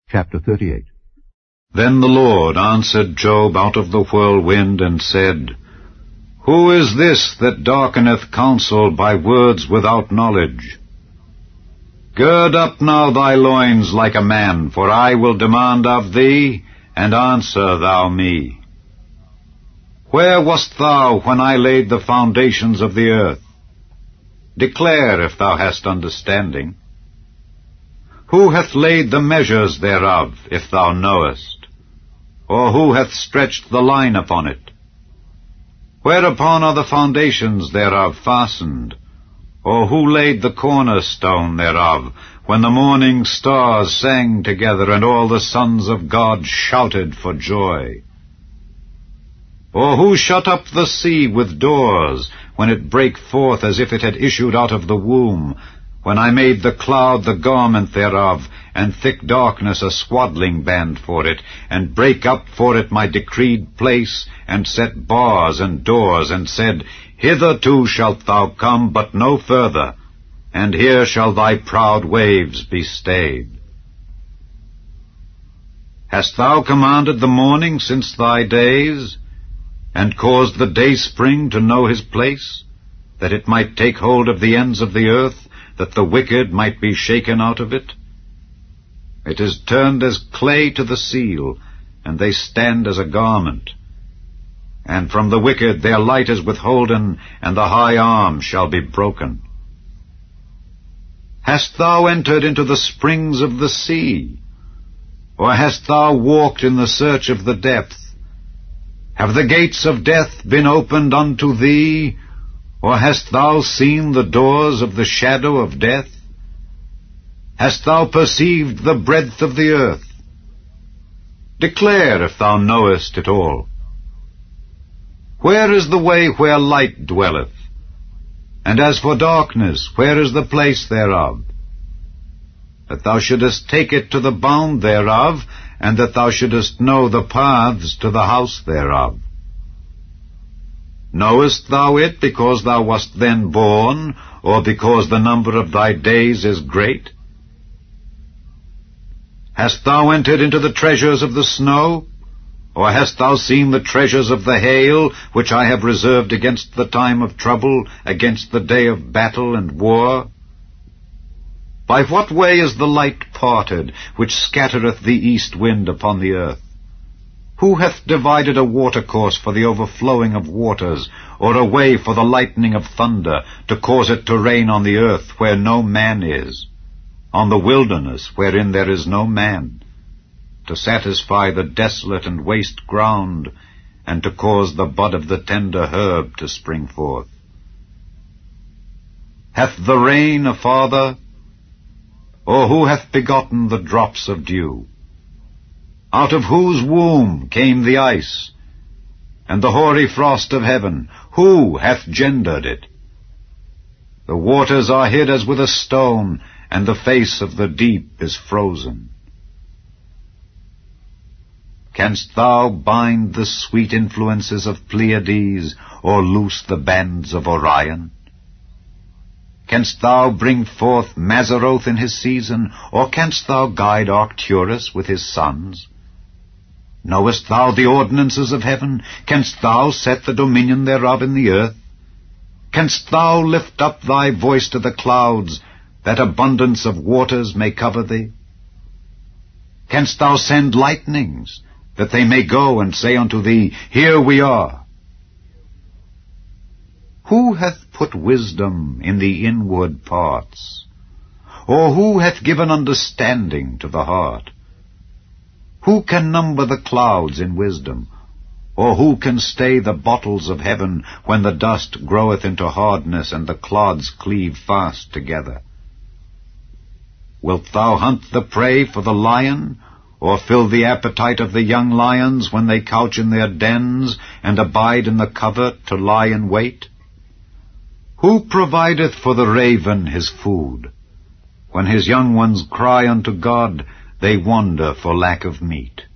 Chapter 38. Then the Lord answered Job out of the whirlwind, and said, Who is this that darkeneth counsel by words without knowledge? Gird up now thy loins like a man, for I will demand of thee, and answer thou me. Where wast thou when I laid the foundations of the earth? Declare if thou hast understanding. Who hath laid the measures thereof, if thou knowest? Or who hath stretched the line upon it? Whereupon are the foundations thereof fastened? Or who laid the cornerstone thereof, when the morning stars sang together, and all the sons of God shouted for joy? Or who shut up the sea with doors, when it brake forth as if it had issued out of the womb, when I made the cloud the garment thereof, and thick darkness a swaddling band for it, and brake up for it my decreed place, and set bars and doors, and said, Hitherto shalt thou come, but no further, and here shall thy proud waves be stayed. Hast thou commanded the morning since thy days, and caused the dayspring to know his place, that it might take hold of the ends of the earth, that the wicked might be shaken out of it? It is turned as clay to the seal, and they stand as a garment. And from the wicked their light is withholden, and the high arm shall be broken. Hast thou entered into the springs of the sea? Or hast thou walked in the search of the depth? Have the gates of death been opened unto thee? Or hast thou seen the doors of the shadow of death? Hast thou perceived the breadth of the earth? Declare if thou knowest it all. Where is the way where light dwelleth? And as for darkness, where is the place thereof? That thou shouldest take it to the bound thereof, and that thou shouldest know the paths to the house thereof. Knowest thou it because thou wast then born, or because the number of thy days is great? Hast thou entered into the treasures of the snow? Or hast thou seen the treasures of the hail, which I have reserved against the time of trouble, against the day of battle and war? By what way is the light parted, which scattereth the east wind upon the earth? Who hath divided a watercourse for the overflowing of waters, or a way for the lightning of thunder, to cause it to rain on the earth where no man is, on the wilderness wherein there is no man, to satisfy the desolate and waste ground, and to cause the bud of the tender herb to spring forth? Hath the rain a father? Or who hath begotten the drops of dew? Out of whose womb came the ice, and the hoary frost of heaven? Who hath gendered it? The waters are hid as with a stone, and the face of the deep is frozen. Canst thou bind the sweet influences of Pleiades, or loose the bands of Orion? Canst thou bring forth Mazzaroth in his season, or canst thou guide Arcturus with his sons? Knowest thou the ordinances of heaven? Canst thou set the dominion thereof in the earth? Canst thou lift up thy voice to the clouds, that abundance of waters may cover thee? Canst thou send lightnings, that they may go and say unto thee, Here we are? Who hath put wisdom in the inward parts? Or who hath given understanding to the heart? Who can number the clouds in wisdom? Or who can stay the bottles of heaven, when the dust groweth into hardness, and the clods cleave fast together? Wilt thou hunt the prey for the lion, or fill the appetite of the young lions when they couch in their dens, and abide in the covert to lie in wait? Who provideth for the raven his food? When his young ones cry unto God, they wander for lack of meat.